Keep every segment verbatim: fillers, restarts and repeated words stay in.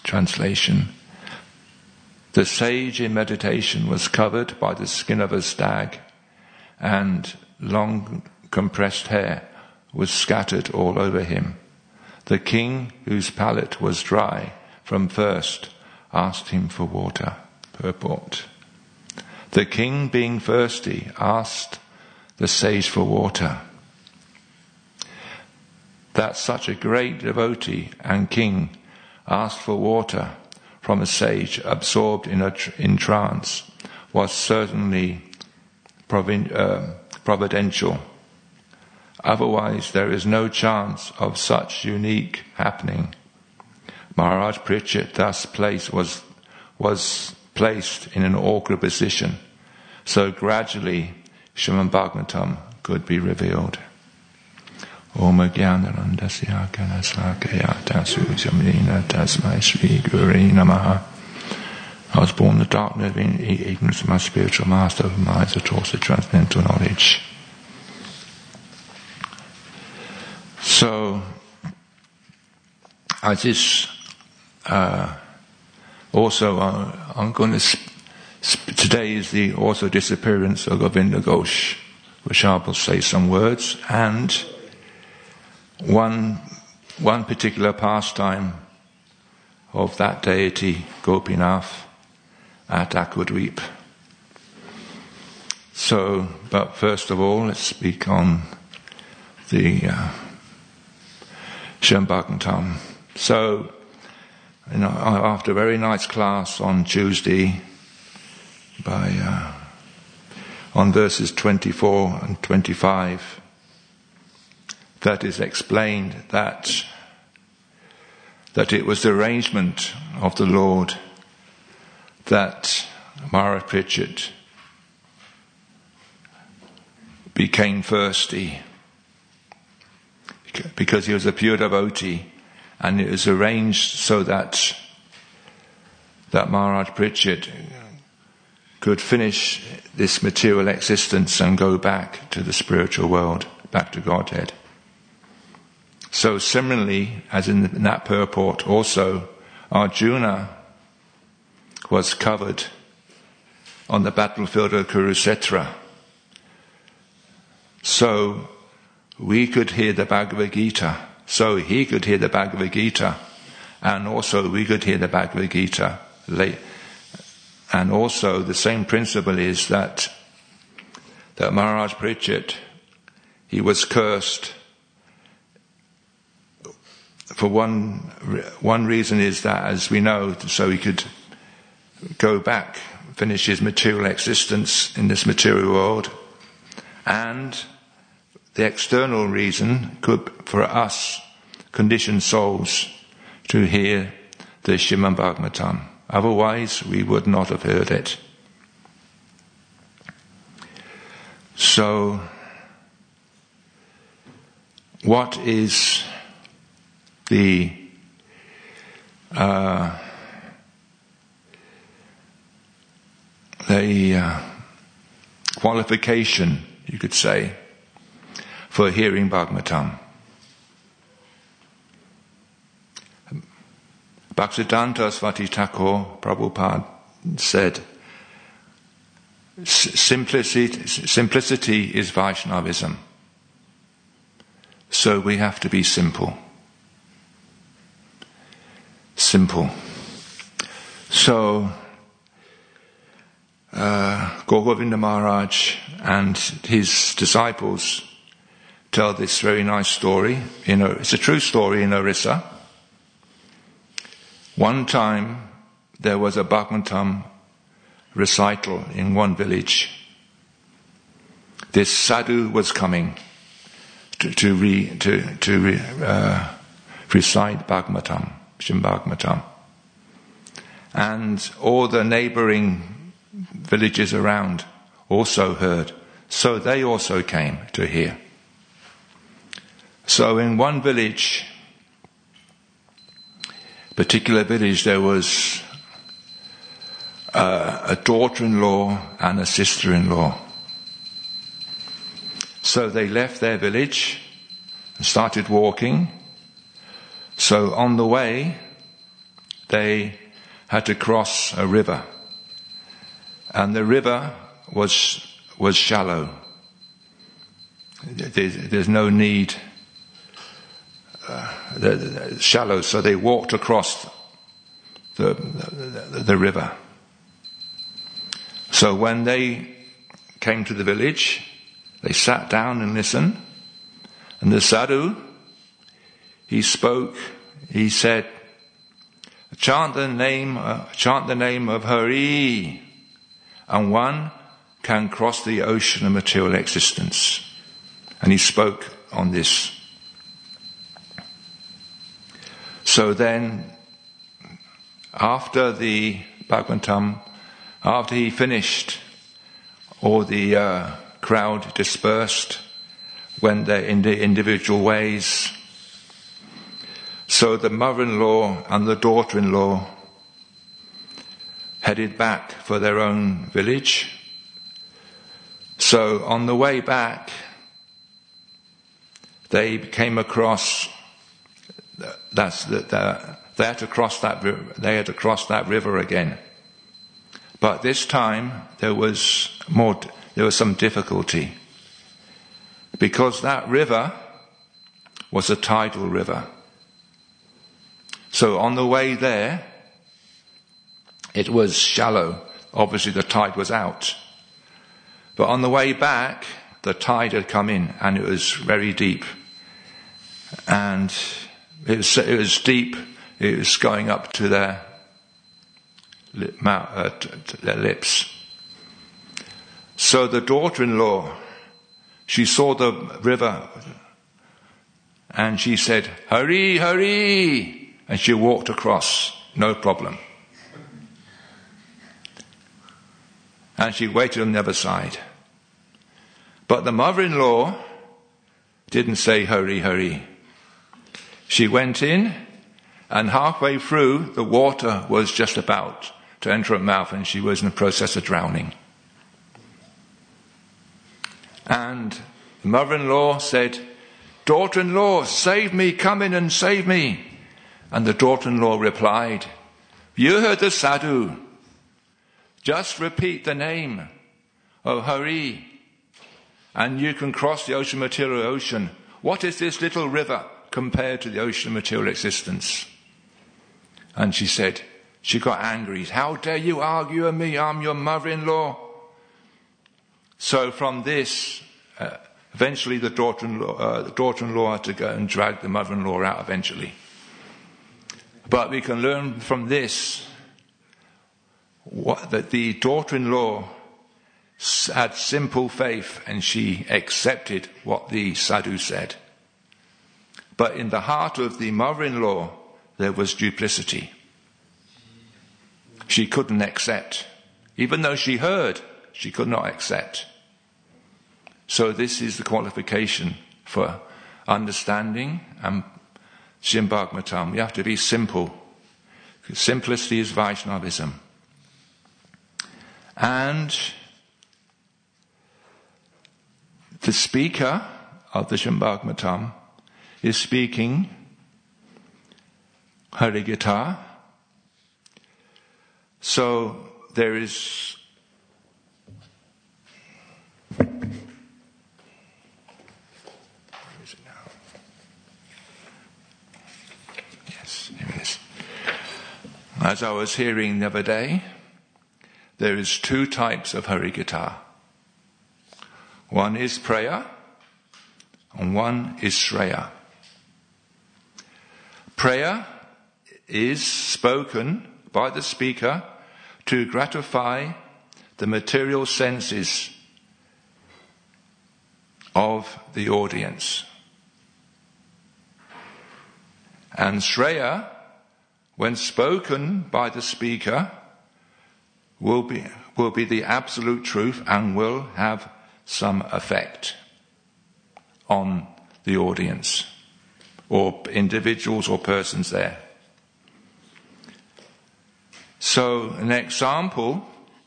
translation. The sage in meditation was covered by the skin of a stag, and long compressed hair was scattered all over him. The king, whose palate was dry from thirst, asked him for water. Purport. The king, being thirsty, asked the sage for water. That such a great devotee and king asked for water from a sage absorbed in a tr- in trance was certainly provin- uh, providential. Otherwise, there is no chance of such unique happening. Maharaj Parikshit thus placed was was placed in an awkward position, so gradually Srimad Bhagavatam could be revealed. Om Jnanarandasya Ganasakaya Tasu Samina Tasmai Sri Guru Namaha. I was born in the darkness of ignorance of my spiritual master, of my eyes are taught to transcendental knowledge. So, as this, uh, also, uh, I'm going to, sp- sp- today is the also disappearance of Govinda Ghosh, which I will say some words, and one, one particular pastime of that deity, Gopinath, at Akudweep. So, but first of all, let's speak on the, uh, Srimad Bhagavatam. So, you know, after a very nice class on Tuesday, by uh, on verses twenty-four and twenty-five, that is explained that that it was the arrangement of the Lord that Maharaj Parikshit became thirsty, because he was a pure devotee, and it was arranged so that that Maharaj Parikshit could finish this material existence and go back to the spiritual world, back to Godhead. So similarly, as in that purport, also Arjuna was covered on the battlefield of Kurukshetra. So we could hear the Bhagavad Gita. So he could hear the Bhagavad Gita. And also we could hear the Bhagavad Gita. And also the same principle is that, that Maharaj Parikshit, he was cursed. For one, one reason is that, as we know, so he could go back, finish his material existence in this material world. And the external reason could, for us, conditioned souls, to hear the Srimad Bhagavatam. Otherwise, we would not have heard it. So, what is the uh, the uh, qualification, you could say, for hearing Bhagavatam? Bhaktisiddhanta Saraswati Thakur Prabhupada said, simplicity, simplicity is Vaishnavism. So we have to be simple. Simple. So, uh, Gaur Govinda Maharaj and his disciples tell this very nice story. You know, it's a true story in Orissa. One time there was a Bhagavatam recital in one village. This sadhu was coming to to, re, to, to re, uh, recite Bhagavatam, Srimad Bhagavatam, and all the neighbouring villages around also heard, so they also came to hear. So in one village, particular village, there was uh, a daughter-in-law and a sister-in-law. So they left their village and started walking. So on the way they had to cross a river. And the river was was shallow. There's, there's no need. Uh, the, the, shallow, so they walked across the, the, the river. So when they came to the village, they sat down and listened. And the sadhu, he spoke, he said, chant the name, uh, chant the name of Hari, and one can cross the ocean of material existence. And he spoke on this. So then, after the Bhagavatam, after he finished, all the uh, crowd dispersed, went their in their individual ways. So the mother-in-law and the daughter-in-law headed back for their own village. So on the way back, they came across. That's that the, they had to cross that. They had to cross that river again. But this time there was more. There was some difficulty because that river was a tidal river. So on the way there, it was shallow. Obviously the tide was out. But on the way back, the tide had come in and it was very deep. And it was, it was deep. It was going up to their, lip, mouth, uh, to their lips. So the daughter-in-law, she saw the river and she said, "Hurry, hurry!" And she walked across, no problem. And she waited on the other side. But the mother-in-law didn't say, "Hurry, hurry." She went in, and halfway through, the water was just about to enter her mouth, and she was in the process of drowning. And the mother-in-law said, "Daughter-in-law, save me, come in and save me." And the daughter-in-law replied, "You heard the sadhu. Just repeat the name of Hari, and you can cross the ocean, material ocean. What is this little river compared to the ocean of material existence?" And she said, she got angry. "How dare you argue with me? I'm your mother-in-law." So from this, uh, eventually the daughter-in-law, uh, the daughter-in-law had to go and drag the mother-in-law out eventually. But we can learn from this what, that the daughter-in-law had simple faith and she accepted what the sadhu said. But in the heart of the mother-in-law, there was duplicity. She couldn't accept. Even though she heard, she could not accept. So this is the qualification for understanding and Srimad Bhagavatam. You have to be simple. Simplicity is Vaishnavism. And the speaker of the Srimad Bhagavatam is speaking Harigita. So there is where is it now? Yes, here it is. As I was hearing the other day, there is two types of Harigita. One is prayer and one is Shreya. Prayer is spoken by the speaker to gratify the material senses of the audience. And Shreya, when spoken by the speaker, will be, will be the absolute truth and will have some effect on the audience or individuals or persons there. So an example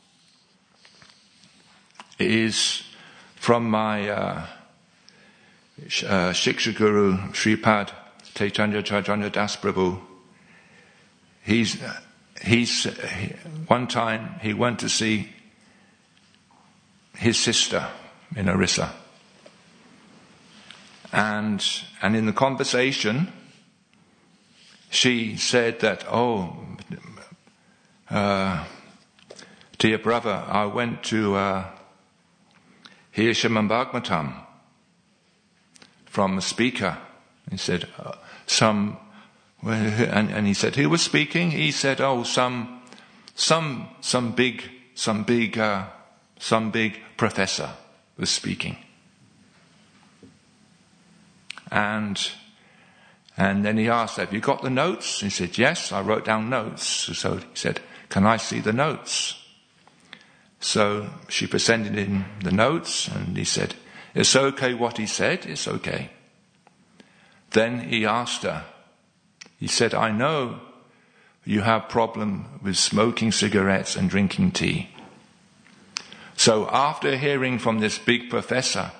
is from my uh, uh, Shiksha Guru Sripad Chaitanya Chaitanya Das Prabhu. He he's, he's, one time he went to see his sister in Orissa. And, and in the conversation, she said that, oh, uh, dear brother, I went to uh, hear Srimad Bhagavatam from a speaker. He said, uh, some, and, and he said, who was speaking? He said, oh, some, some, some big, some big, uh, some big professor was speaking. And And then he asked, have you got the notes? He said, yes, I wrote down notes. So he said, can I see the notes? So she presented him the notes, and he said, it's okay what he said, it's okay. Then he asked her, he said, I know you have problem with smoking cigarettes and drinking tea. So after hearing from this big professor,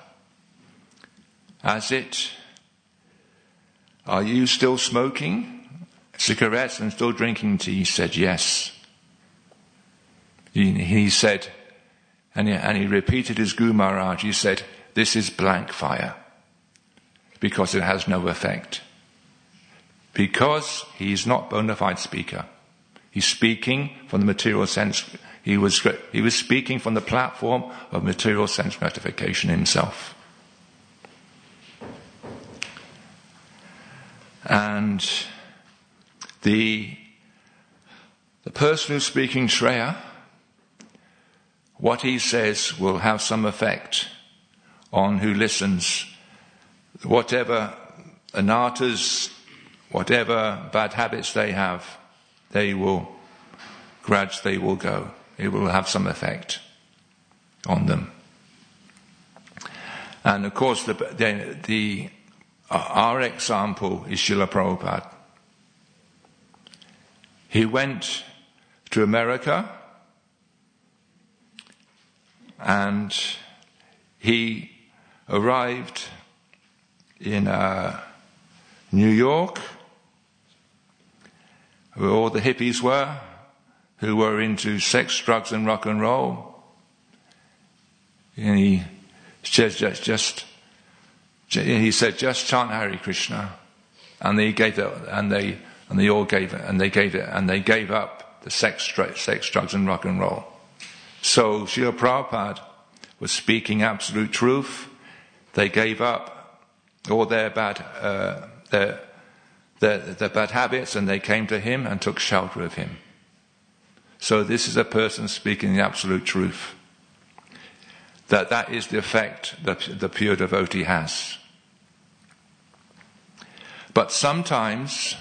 as it Are you still smoking cigarettes and still drinking tea? He said, yes. He, he said, and he, and he repeated his Guru Maharaj, he said, this is blank fire, because it has no effect. Because he is not bona fide speaker. He's speaking from the material sense. He was, he was speaking from the platform of material sense gratification himself. And the, the person who's speaking Shreya, what he says will have some effect on who listens. Whatever anarthas, whatever bad habits they have, they will gradually will go. It will have some effect on them. And of course, the, the, the our example is Srila Prabhupada. He went to America and he arrived in uh, New York, where all the hippies were, who were into sex, drugs and rock and roll. And he said just, just He said, just chant Hare Krishna, and they gave it, and they and they all gave it, and they gave it, and they gave up the sex, sex, drugs, and rock and roll. So Srila Prabhupada was speaking absolute truth. They gave up all their bad, uh, their, their their bad habits, and they came to him and took shelter of him. So this is a person speaking the absolute truth. That that is the effect that the pure devotee has. But sometimes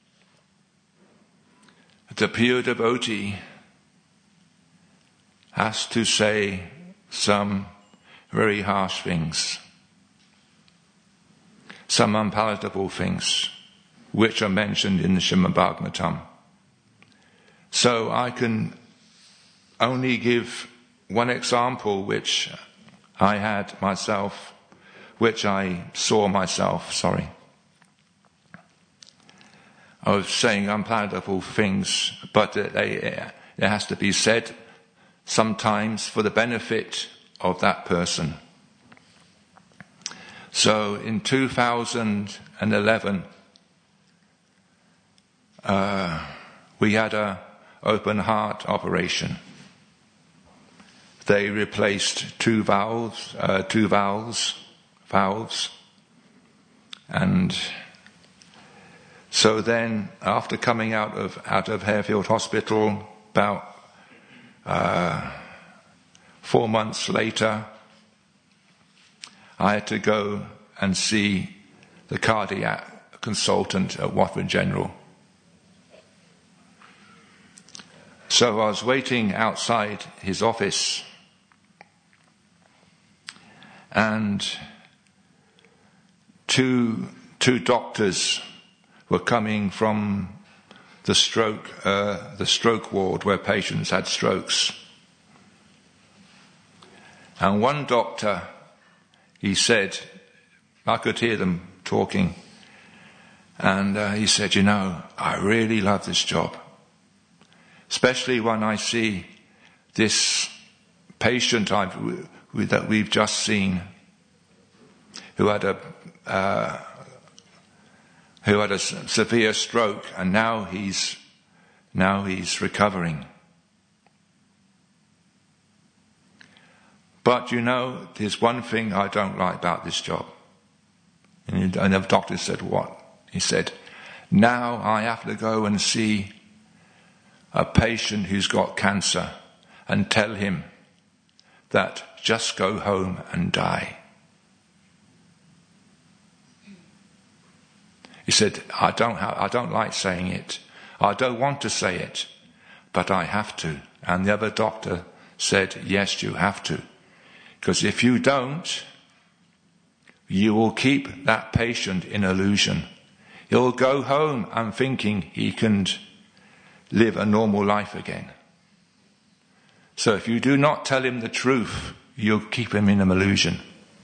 the pure devotee has to say some very harsh things, some unpalatable things, which are mentioned in the Srimad Bhagavatam. So I can only give one example which I had myself, which I saw myself, sorry. I was saying unpalatable things, but they, it has to be said sometimes for the benefit of that person. So in two thousand eleven, uh, we had a open heart operation. They replaced two valves, uh, two valves, valves, and so then, after coming out of out of Harefield Hospital, about uh, four months later, I had to go and see the cardiac consultant at Watford General. So I was waiting outside his office, and two two doctors were coming from the stroke uh, the stroke ward where patients had strokes. And one doctor, he said, I could hear them talking, and uh, he said, you know, I really love this job. especially when I see this patient I've, that we've just seen, who had a uh, who had a severe stroke, and now he's now he's recovering. But you know, there's one thing I don't like about this job. And the doctor said, what? He said, now I have to go and see a patient who's got cancer and tell him that just go home and die. He said, I don't ha- I don't like saying it. I don't want to say it, but I have to. And the other doctor said, yes, you have to. Because if you don't, you will keep that patient in illusion. He'll go home and thinking he can live a normal life again. So if you do not tell him the truth, you'll keep him in an illusion.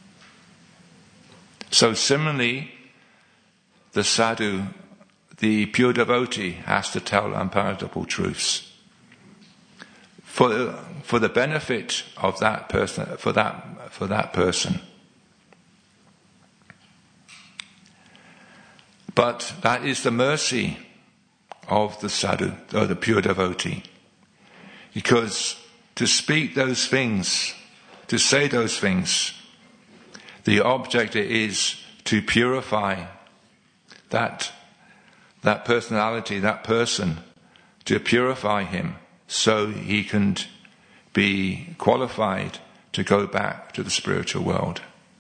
So similarly, the sadhu, the pure devotee, has to tell unpalatable truths for for the benefit of that person, for that for that person. But that is the mercy of the sadhu, or the pure devotee, because to speak those things, to say those things, the object is to purify that that personality, that person, to purify him so he can be qualified to go back to the spiritual world.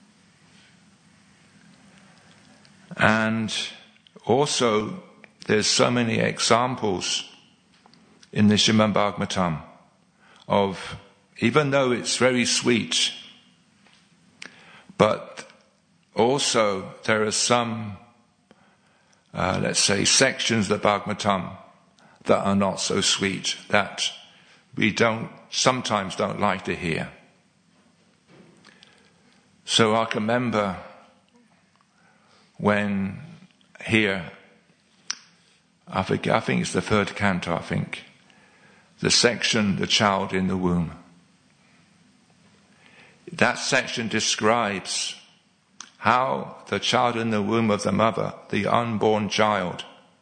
And also, there's so many examples in the Srimad Bhagavatam of, even though it's very sweet, but also there are some, uh, let's say, sections of the Bhagavatam that are not so sweet, that we don't, sometimes don't like to hear. So I can remember when here, I think, I think it's the third canto, I think, the section, the child in the womb. That section describes how the child in the womb of the mother, the unborn child,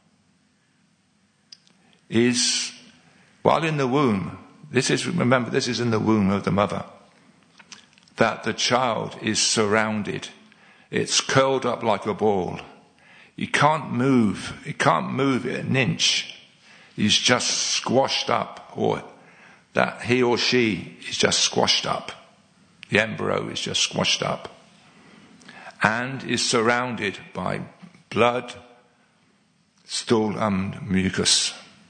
is, while in the womb, this is, remember, this is in the womb of the mother, that the child is surrounded. It's curled up like a ball. He can't move. He can't move an inch. He's just squashed up, or that he or she is just squashed up. The embryo is just squashed up and is surrounded by blood, stool and mucus.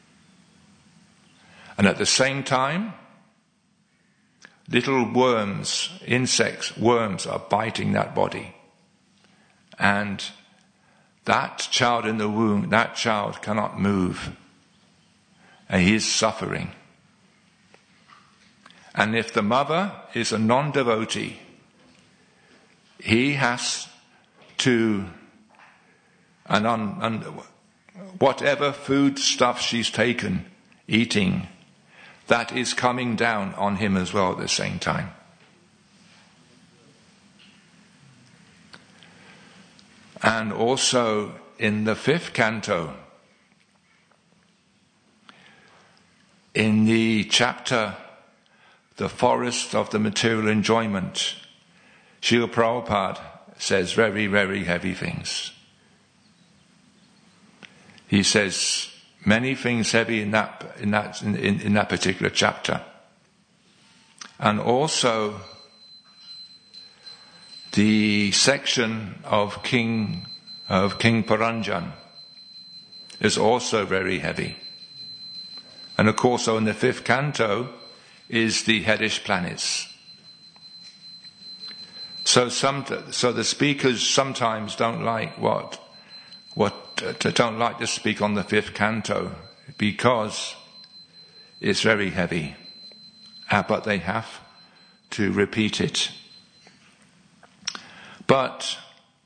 And at the same time, little worms, insects, worms are biting that body. And that child in the womb, that child cannot move. And he is suffering. And if the mother is a non-devotee, he has to, and, on, and whatever food stuff she's taken, eating, that is coming down on him as well at the same time. And also in the fifth canto, in the chapter, The Forest of the Material Enjoyment, Srila Prabhupada says very, very heavy things. He says many things heavy in that in that in, in that particular chapter. And also the section of King of King Paranjan is also very heavy. And of course, so in the fifth canto is the hellish planets. So some, so the speakers sometimes don't like what, what, uh, don't like to speak on the fifth canto because it's very heavy. Uh, but they have to repeat it. But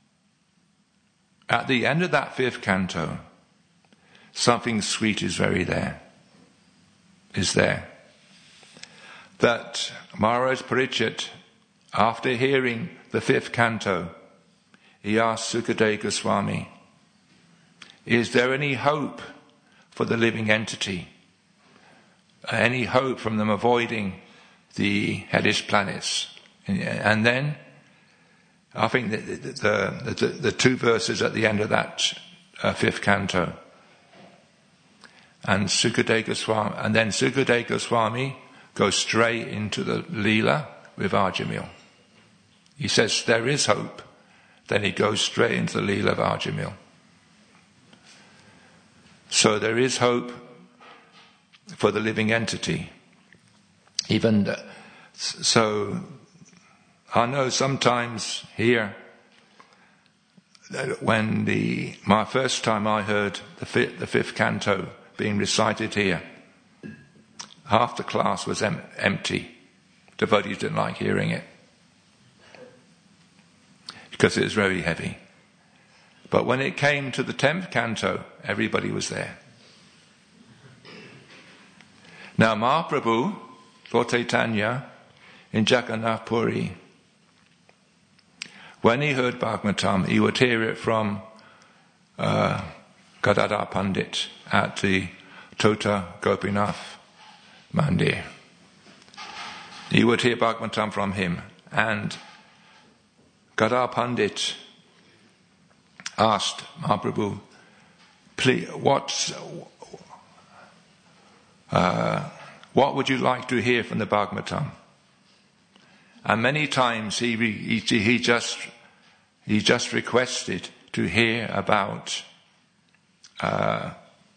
at the end of that fifth canto, something sweet is very there. is there. That Maharaj Parichet, after hearing the fifth canto, he asked Sukadeva Goswami, is there any hope for the living entity? Any hope from them avoiding the hellish planets? And then, I think that the, the, the, the two verses at the end of that uh, fifth canto, and Sukadeva Goswami, and then Sukadeva Goswami goes straight into the Leela with Ajamil. He says there is hope. Then he goes straight into the Leela of Ajamil. So there is hope for the living entity. Even the, so, I know sometimes here, when the my first time I heard the fifth, the fifth canto being recited here, half the class was em- empty. Devotees didn't like hearing it because it was very heavy. But when it came to the tenth canto, everybody was there. Now Mahaprabhu, Lord Chaitanya, in Jagannath Puri, when he heard Bhagavatam, he would hear it from uh, Gadadhar Pandit at the Tota Gopinath Mandir. He would hear Bhagavatam from him, and Gadadhar Pandit asked Mahaprabhu, please, what, uh, what would you like to hear from the Bhagavatam? And many times he, he, he just he just requested to hear about uh,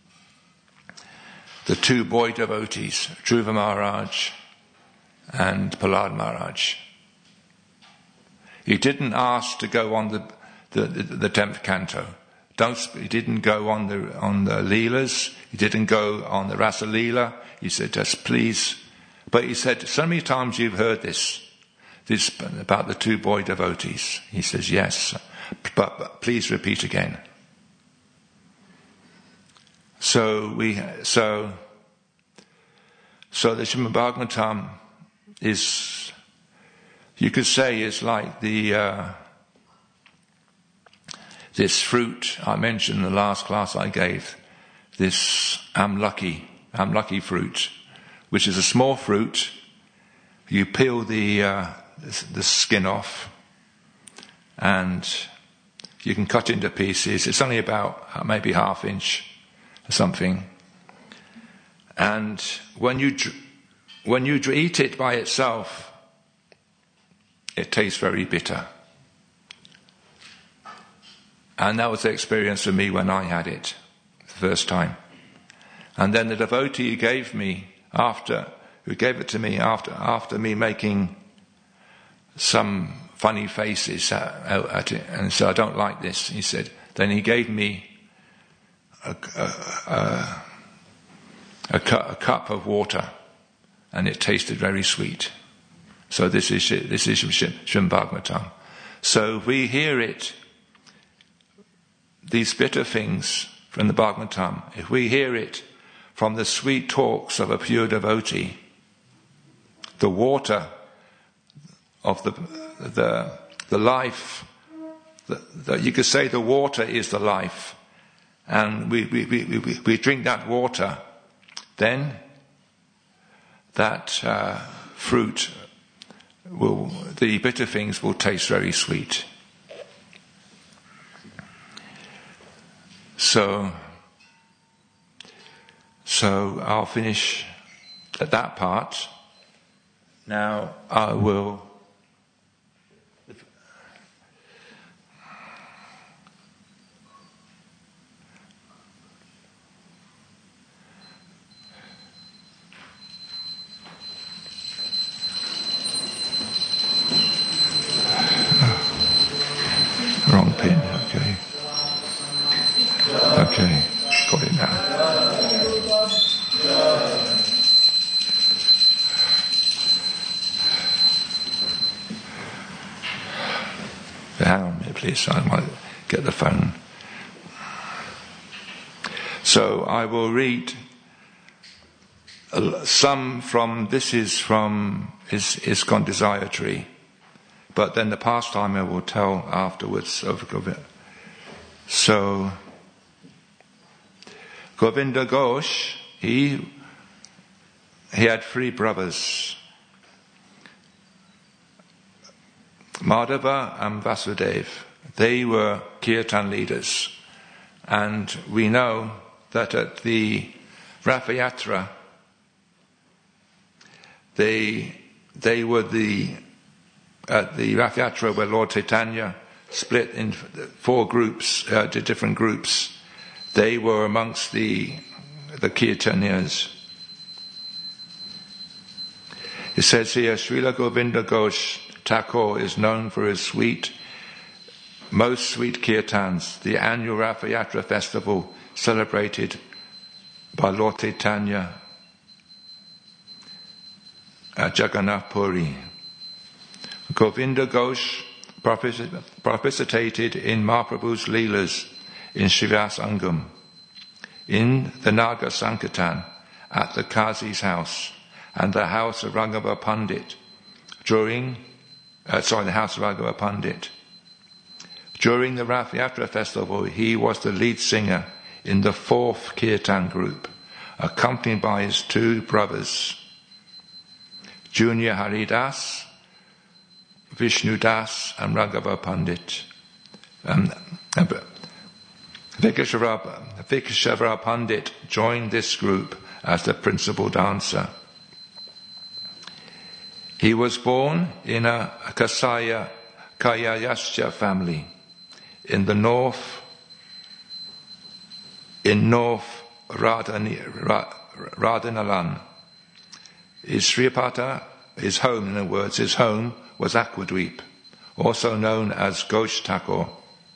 the two boy devotees, Dhruva Maharaj and Prahlad Maharaj. He didn't ask to go on the the, the, the tenth canto. Don't, he didn't go on the on the Leelas. He didn't go on the Rasa Leela. He said, just please. But he said, so many times you've heard this, this about the two boy devotees. He says, yes, but, but please repeat again. So we, so, so the Srimad Bhagavatam is, you could say, is like the. Uh, This fruit I mentioned in the last class I gave, this amlaki, amlaki fruit, which is a small fruit. You peel the uh, the skin off, and you can cut into pieces. It's only about maybe half inch or something. And when you when you eat it by itself, it tastes very bitter. And that was the experience for me when I had it the first time. And then the devotee who gave me after, who gave it to me after, after me making some funny faces at, at it, and said, I don't like this, he said. Then he gave me a, a, a, a, cu- a cup of water, and it tasted very sweet. So this is this is Srimad Bhagavatam. So we hear it. These bitter things from the Bhagavatam, if we hear it from the sweet talks of a pure devotee, the water of the the the life, the, the, you could say the water is the life, and we we, we, we, we drink that water, then that uh, fruit will, the bitter things will taste very sweet. So, so I'll finish at that part. Now I will. Wrong pin, okay. Okay, got it now. Hang on a minute, please. I might get the phone. So I will read some from, this is from is ISKCON Desire Tree, but then the pastimer will tell afterwards of Govinda. So, Govinda Ghosh, he, he had three brothers, Madhava and Vasudev. They were kirtan leaders. And we know that at the Ratha Yatra, they, they were the, at the Ratha Yatra where Lord Chaitanya split in four groups, uh, to different groups. They were amongst the, the Kirtanias. It says here, Srila Govinda Ghosh Thakur is known for his sweet, most sweet kirtans, the annual Ratha Yatra festival celebrated by Lord Chaitanya at Jagannath Puri. Govinda Ghosh participated in Mahaprabhu's Leelas in Srivasangam, in the Naga Sankirtan, at the Qazi's house, and the house of Raghava Pandit, during, uh, sorry, the house of Raghava Pandit. During the Ratha Yatra festival, he was the lead singer in the fourth Kirtan group, accompanied by his two brothers, Junior Haridas, Vishnu Das, and Raghava Pandit. Um, Vikeshwara Pandit joined this group as the principal dancer. He was born in a Kasaya Kayayasya family in the north, in North Radhanalan. His Sripata, his home, in other words, his home was Aquadweep, also known as Ghosh Thakur.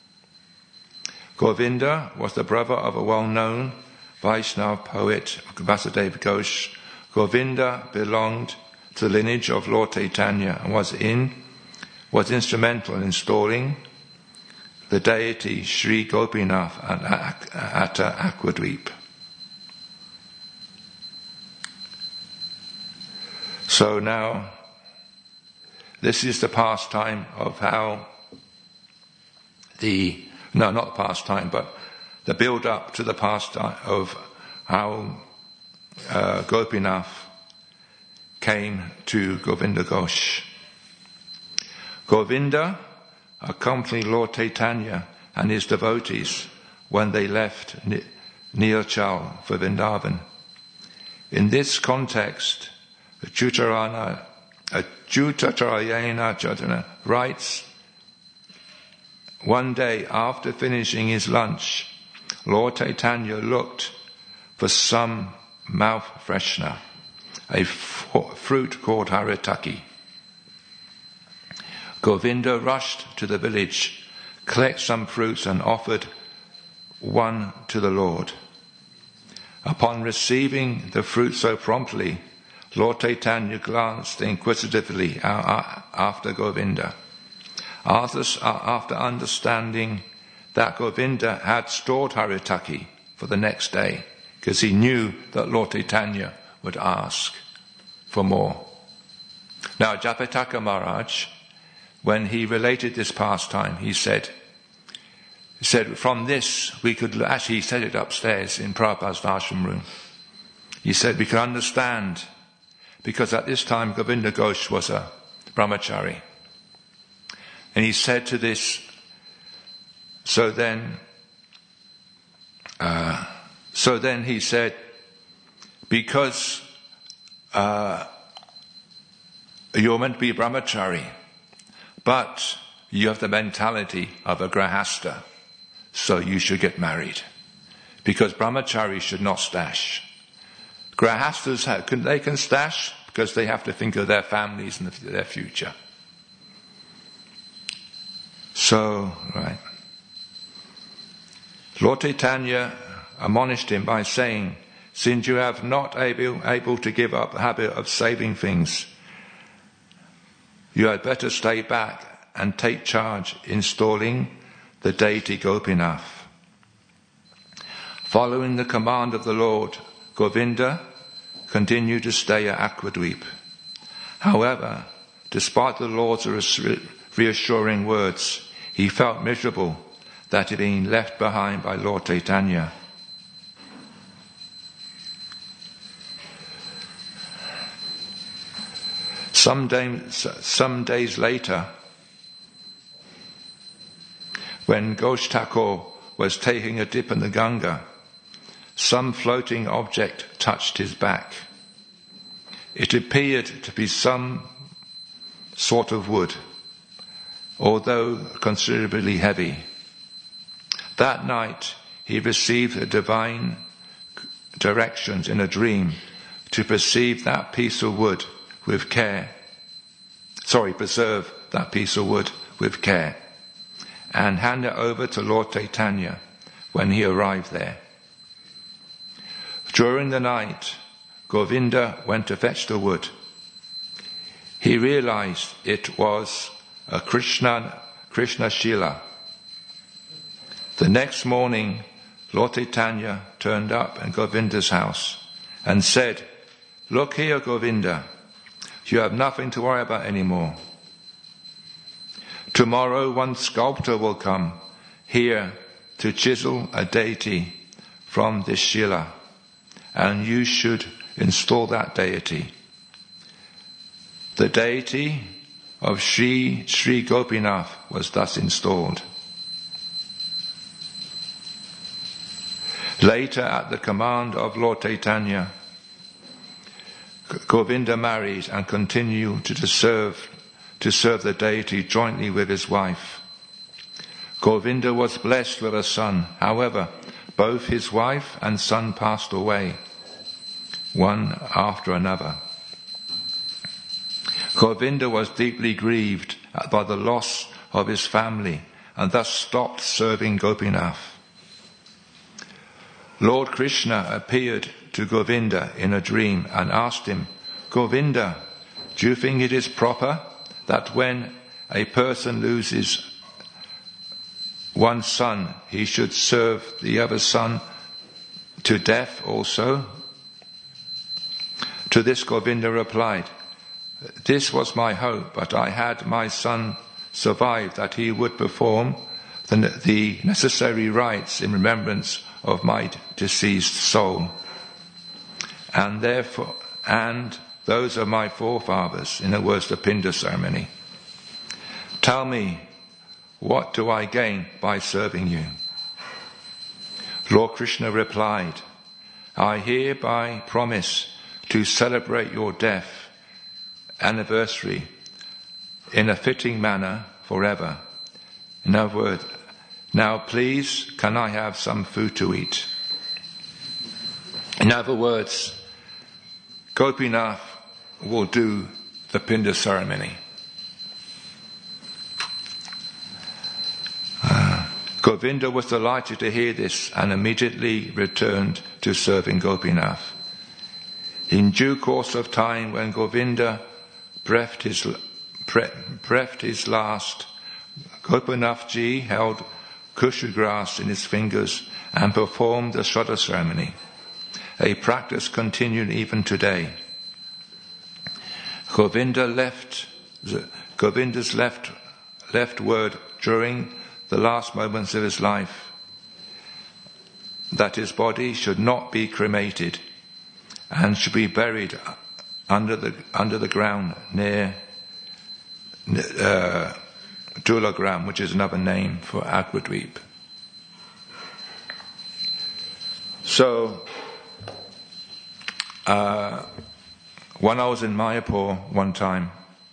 Govinda was the brother of a well-known Vaishnava poet, Vasudeva Ghosh. Govinda belonged to the lineage of Lord Chaitanya and was in, was instrumental in installing the deity Sri Gopinath at, at Aquadweep. So now, this is the pastime of how the, no, not the pastime, but the build-up to the pastime of how uh, Gopinath came to Govinda Ghosh. Govinda accompanied Lord Chaitanya and his devotees when they left Neelachal for Vrindavan. In this context, Achyutarayana Chatana writes, one day after finishing his lunch, Lord Chaitanya looked for some mouth freshener, a f- fruit called haritaki. Govinda rushed to the village, collected some fruits and offered one to the Lord. Upon receiving the fruit so promptly, Lord Chaitanya glanced inquisitively after Govinda. After understanding that Govinda had stored haritaki for the next day, because he knew that Lord Chaitanya would ask for more. Now, Japataka Maharaj, when he related this pastime, he said, he said, from this we could, actually he said it upstairs in Prabhupada's Darshan room. He said we could understand, because at this time Govinda Ghosh was a brahmachari. And he said to this, so then, uh, so then he said, because uh, you're meant to be a brahmachari, but you have the mentality of a grahasta, so you should get married. Because brahmacharis should not stash. Grahastas, have, they can stash because they have to think of their families and their future. So, right. Lord Chaitanya admonished him by saying, since you have not able, able to give up the habit of saving things, you had better stay back and take charge installing the deity Gopinath. Following the command of the Lord, Govinda continued to stay at Aquadweep. However, despite the Lord's reassuring words, he felt miserable that he'd been left behind by Lord Chaitanya. Some, day, some days later, when Ghosh Thakur was taking a dip in the Ganga, some floating object touched his back. It appeared to be some sort of wood, although considerably heavy. That night he received divine directions in a dream to perceive that piece of wood with care. Sorry, preserve that piece of wood with care and hand it over to Lord Chaitanya when he arrived there. During the night, Govinda went to fetch the wood. He realized it was a Krishna, Krishna Shila. The next morning, Lord Chaitanya turned up at Govinda's house and said, "Look here, Govinda, you have nothing to worry about anymore. Tomorrow one sculptor will come here to chisel a deity from this Shila, and you should install that deity." The deity of Sri Sri Gopinath was thus installed. Later, at the command of Lord Chaitanya, Govinda married and continued to serve, to serve the deity jointly with his wife. Govinda was blessed with a son. However, both his wife and son passed away, one after another. Govinda was deeply grieved by the loss of his family and thus stopped serving Gopinath. Lord Krishna appeared to Govinda in a dream and asked him, "Govinda, do you think it is proper that when a person loses one son, he should serve the other son to death also?" To this Govinda replied, "This was my hope, but I had my son survive that he would perform the, the necessary rites in remembrance of my deceased soul, and therefore, and those of my forefathers, in other words, the Pinda ceremony. Tell me, what do I gain by serving you?" Lord Krishna replied, "I hereby promise to celebrate your death anniversary in a fitting manner forever. In other words, now please, can I have some food to eat?" In other words, Gopinath will do the Pinda ceremony. Uh, Govinda was delighted to hear this and immediately returned to serving Gopinath. In due course of time, when Govinda breathed his, breathed his last, Gopinath Ji held kusha grass in his fingers and performed the Shraddha ceremony, a practice continued even today. Govinda left, Govinda's left, left word during the last moments of his life that his body should not be cremated and should be buried under the under the ground near uh, Dulagram, which is another name for Aquadweep. So, uh, when I was in Mayapur one time,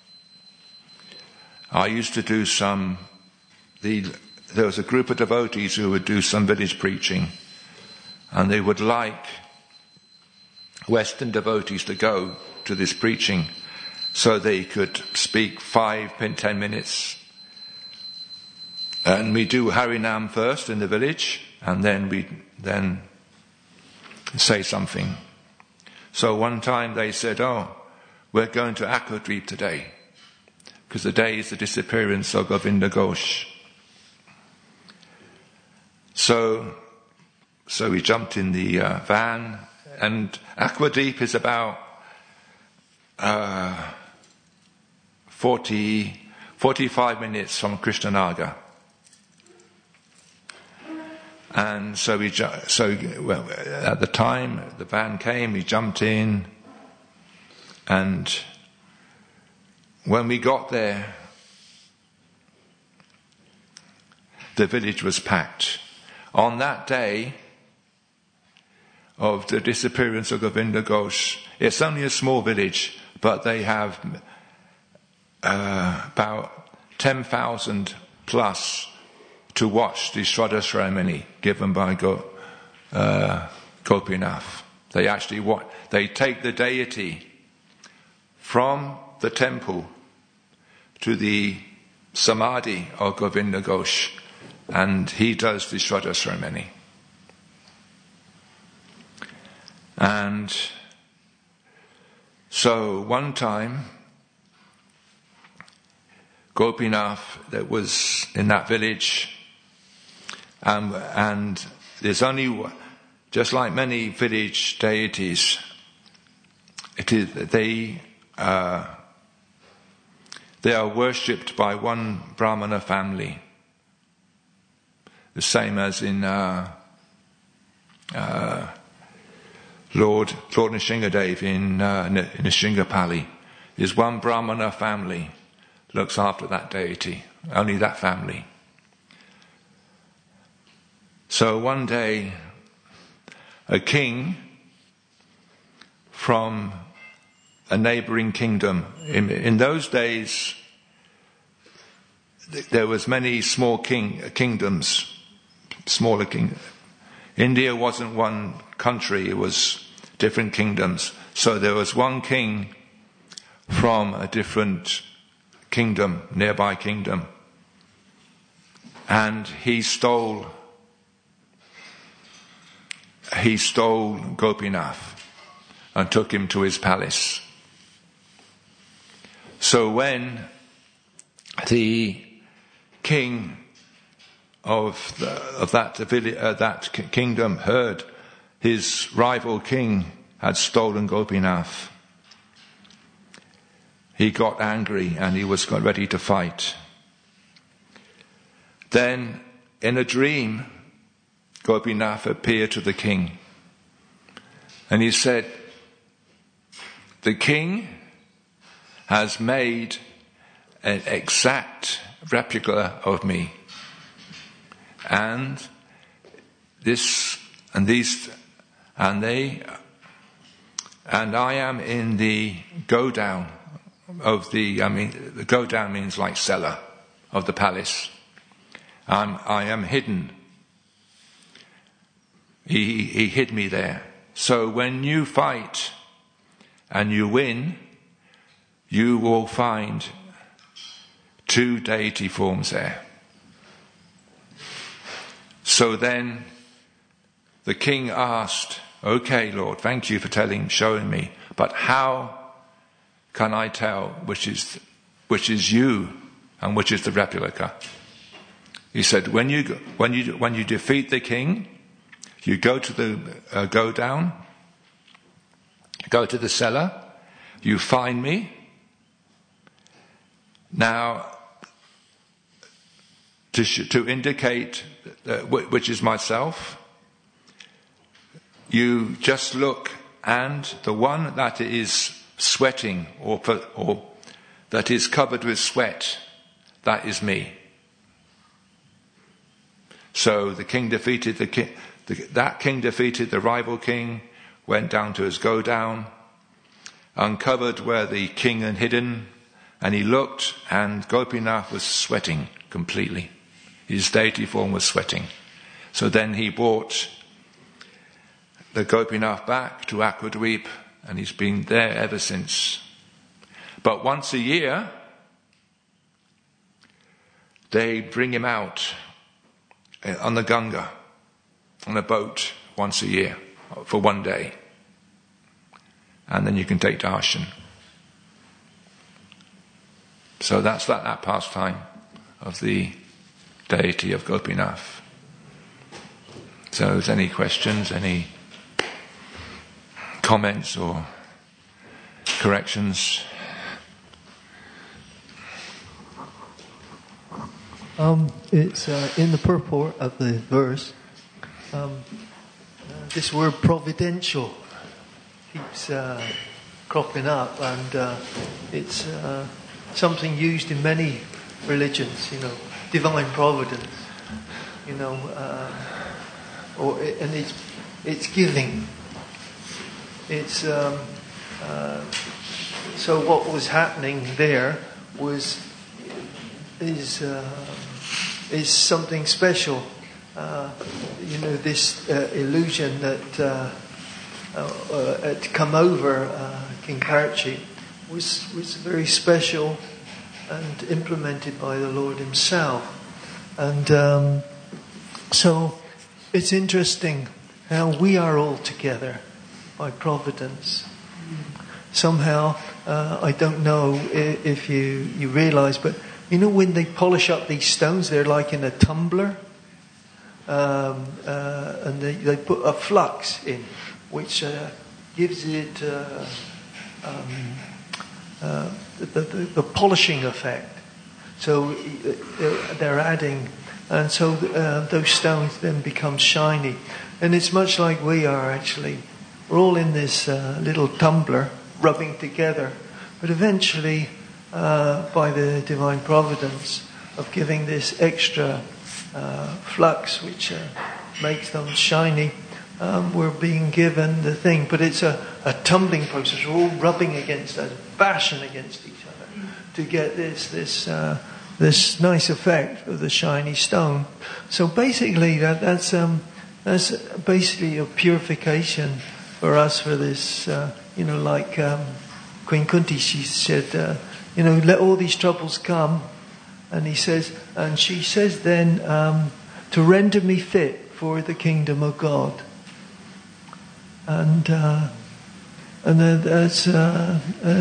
I used to do some, the, there was a group of devotees who would do some village preaching, and they would like Western devotees to go to this preaching so they could speak five, ten minutes. And we do Harinam first in the village, and then we then say something. So one time they said, "Oh, we're going to Aquadweep today, because the day is the disappearance of Govinda Ghosh." So, so we jumped in the uh, van and Aquadeep is about uh, forty, forty-five minutes from Krishnanagar. And so we, ju- so well, at the time the van came, we jumped in, and when we got there, the village was packed. On that day of the disappearance of Govinda Ghosh, it's only a small village, but they have uh, about ten thousand plus to watch the Shraddha ceremony given by Go, uh, Gopinath. They actually what they take the deity from the temple to the samadhi of Govinda Ghosh, and he does the Shraddha ceremony. And so one time, Gopinath that was in that village, Um, and there's only, just like many village deities, it is they uh, they are worshipped by one Brahmana family, the same as in uh, uh, Lord Lord Nrsingadev in uh, in Nrsiнгapali. There's one Brahmana family looks after that deity, only that family. So one day, a king from a neighbouring kingdom, in, in those days, there was many small king, kingdoms, smaller kingdoms. India wasn't one country, it was different kingdoms. So there was one king from a different kingdom, nearby kingdom, and he stole He stole Gopinath and took him to his palace. So when the king of the, of that uh, that kingdom heard his rival king had stolen Gopinath, he got angry and he was ready to fight. Then, in a dream, Gopinath appeared to the king, and he said, "The king has made an exact replica of me, and this and these and they and I am in the go down of the I mean the go down means like cellar of the palace. I'm I am hidden. He, he hid me there. So when you fight and you win, you will find two deity forms there." So then the king asked, "Okay, Lord, thank you for telling, showing me, but how can I tell which is which is you and which is the replica?" He said, "When you when you when you defeat the king, you go to the uh, go down, go to the cellar, you find me. Now, to sh- to indicate uh, w- which is myself, you just look, and the one that is sweating or or that is covered with sweat, that is me." So the king defeated the king. The, that king defeated the rival king, went down to his go down, uncovered where the king had hidden, and he looked, and Gopinath was sweating completely. His deity form was sweating. So then he brought the Gopinath back to Aquadweep, and he's been there ever since. But once a year, they bring him out on the Ganga, on a boat once a year for one day, and then you can take darshan. So that's that, that pastime of the deity of Gopinath. So, is any questions? Any? comments or corrections? Um, it's uh, in the purport of the verse. Um, uh, this word providential keeps uh, cropping up, and uh, it's uh, something used in many religions. You know, divine providence. You know, uh, or and it's it's giving. It's um, uh, so what was happening there was is uh, is something special. Uh, you know, this uh, illusion that uh, uh, uh, had come over uh, King Karchi was was very special and implemented by the Lord Himself. And um, so it's interesting how we are all together by providence. Somehow, uh, I don't know if you, you realise, but you know when they polish up these stones, they're like in a tumbler. Um, uh, and they, they put a flux in, which uh, gives it uh, um, uh, the, the, the polishing effect. So uh, they're adding, and so uh, those stones then become shiny. And it's much like we are actually. We're all in this uh, little tumbler rubbing together. But eventually, uh, by the divine providence of giving this extra uh, flux which uh, makes them shiny, um, we're being given the thing. But it's a, a tumbling process. We're all rubbing against us, bashing against each other to get this this uh, this nice effect of the shiny stone. So basically, that that's um, that's basically a purification for us for this. Uh, you know, like um, Queen Kunti, she said, uh, you know, let all these troubles come, and he says, and she says then um, to render me fit for the kingdom of God. And uh, and uh, that's uh,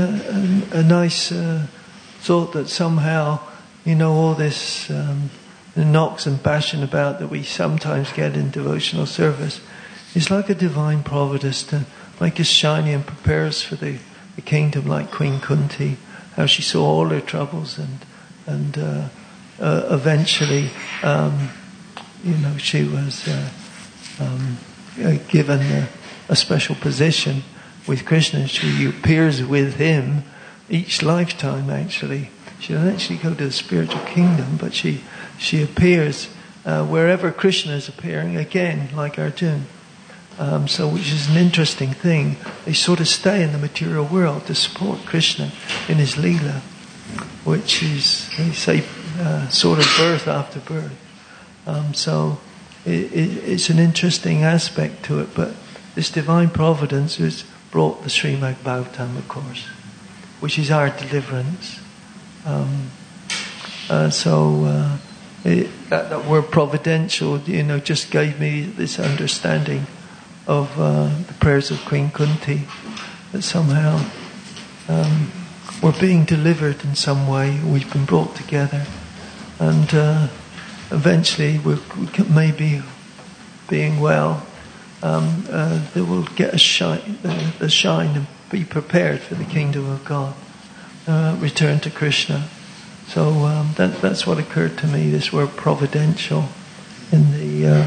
a, a nice uh, thought that somehow, you know, all this um, knocks and bashing about that we sometimes get in devotional service is like a divine providence to make us shiny and prepare us for the, the kingdom, like Queen Kunti, how she saw all her troubles and and uh, uh, eventually, um, you know, she was uh, um, uh, given a, a special position with Krishna. She appears with him each lifetime. Actually, she doesn't actually go to the spiritual kingdom, but she she appears uh, wherever Krishna is appearing again, like Arjuna. Um, so, which is an interesting thing. They sort of stay in the material world to support Krishna in his Leela, which is, they say, uh, sort of birth after birth. Um, so, it, it, it's an interesting aspect to it. But this divine providence has brought the Srimad Bhagavatam, of course, which is our deliverance. Um, uh, so, uh, it, that, that word providential, you know, just gave me this understanding of uh, the prayers of Queen Kunti, that somehow um, we're being delivered in some way, we've been brought together, and uh, eventually we're, we can maybe being well, um, uh, they will get a shine, uh, the shine and be prepared for the kingdom of God, uh, return to Krishna. So um, that, that's what occurred to me, this word providential in the uh,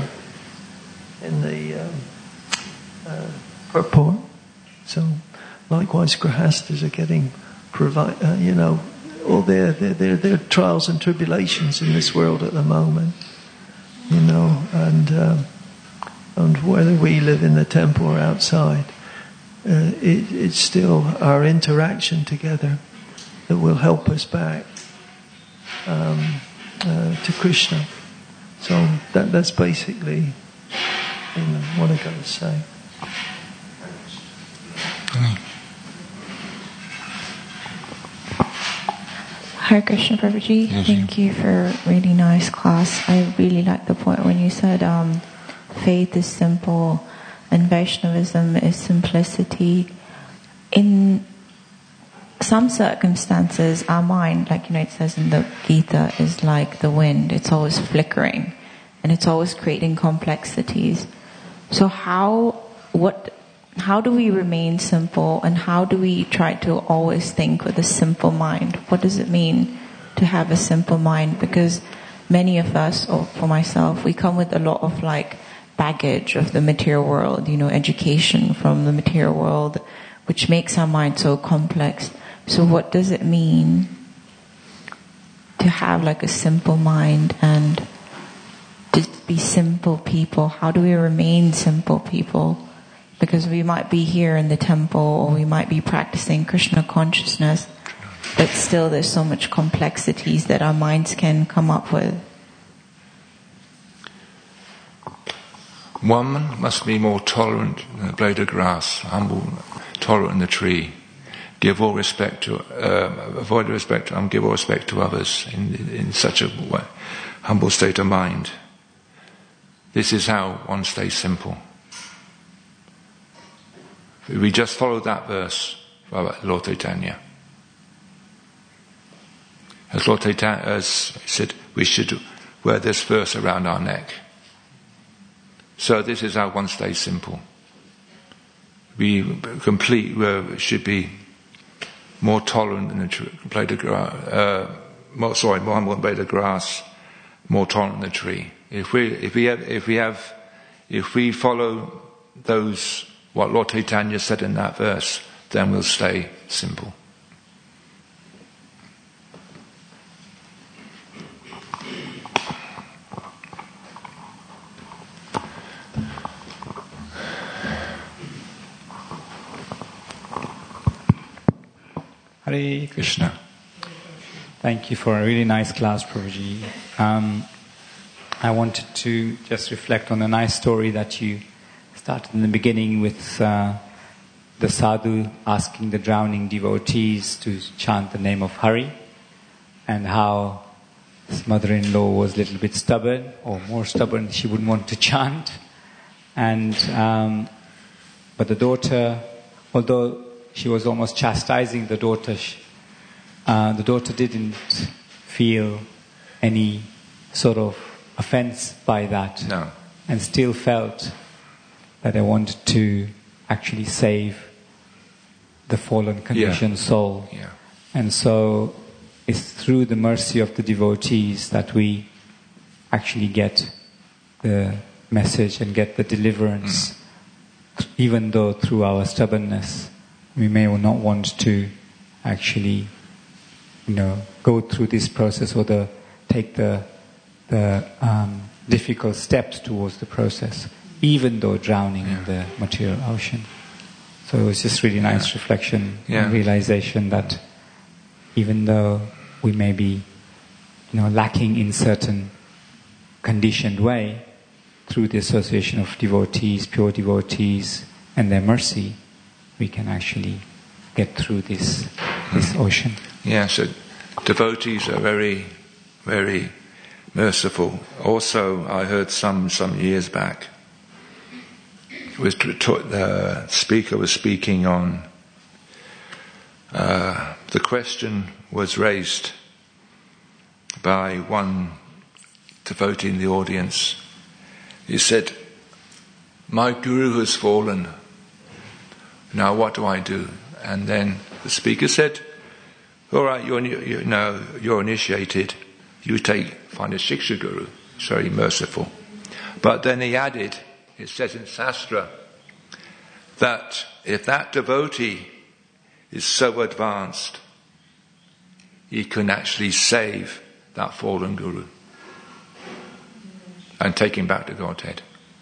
in the um, Uh, purport. So, likewise, grahastas are getting provide. Uh, you know, all their, their their their trials and tribulations in this world at the moment. You know, and uh, and whether we live in the temple or outside, uh, it, it's still our interaction together that will help us back um, uh, to Krishna. So that that's basically, you know, what I got to say. Hare Krishna Prabhuji, yes, thank you for a really nice class. I really like the point when you said um, faith is simple and Vaishnavism is simplicity. In some circumstances, our mind, like you know, it says in the Gita, is like the wind. It's always flickering and it's always creating complexities. So how, what how do we remain simple, and how do we try to always think with a simple mind? What does it mean to have a simple mind? Because many of us, or for myself, we come with a lot of like baggage of the material world, you know, education from the material world, which makes our mind so complex. So what does it mean to have like a simple mind and to be simple people? How do we remain simple people? Because we might be here in the temple, or we might be practicing Krishna consciousness, but still there's so much complexities that our minds can come up with. One must be more tolerant than a blade of grass, humble, tolerant than the tree. Give all respect to, uh, avoid respect, um, give all respect to others in, in such a way, humble state of mind. This is how one stays simple. We just followed that verse by Lord Chaitanya. As Lord Chaitanya as said, we should wear this verse around our neck. So this is how one stays simple. We complete uh, should be more tolerant than a blade of grass. Uh, more, sorry, more humble than a blade of grass, more tolerant than a tree. If we if we have if we have if we follow those what Lord Chaitanya said in that verse, then we'll stay simple. Hare Krishna. Thank you for a really nice class, Prabhuji. Um, I wanted to just reflect on a nice story that you started in the beginning with uh, the sadhu asking the drowning devotees to chant the name of Hari, and how his mother-in-law was a little bit stubborn, or more stubborn, she wouldn't want to chant. And um, but the daughter, although she was almost chastising the daughter, she, uh, the daughter didn't feel any sort of offense by that, no. And still felt that I wanted to actually save the fallen conditioned yeah. soul. Yeah. And so it's through the mercy of the devotees that we actually get the message and get the deliverance, mm. even though through our stubbornness we may not want to actually, you know, go through this process or the take the the um, difficult steps towards the process, even though drowning yeah. in the material ocean. So it was just really nice yeah. reflection yeah. and realization that even though we may be, you know, lacking in certain conditioned way, through the association of devotees, pure devotees, and their mercy, we can actually get through this this ocean. Yeah, so devotees are very, very merciful. Also, I heard some some years back, was the speaker was speaking on, uh, the question was raised by one devotee in the audience. He said, "My guru has fallen. Now what do I do?" And then the speaker said, "All right, you're you know you're initiated. You take find a Shiksha guru. It's very merciful." But then he added, it says in Shastra, that if that devotee is so advanced, he can actually save that fallen guru and take him back to Godhead.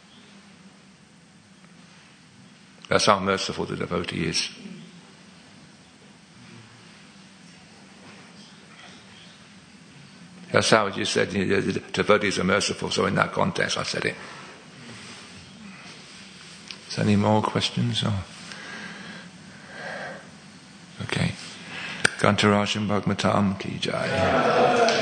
That's how merciful the devotee is. That's how you said the devotees are merciful, so in that context I said it. Is there any more questions? Or? Okay. Gantarajam Bhagavatam Ki Jai.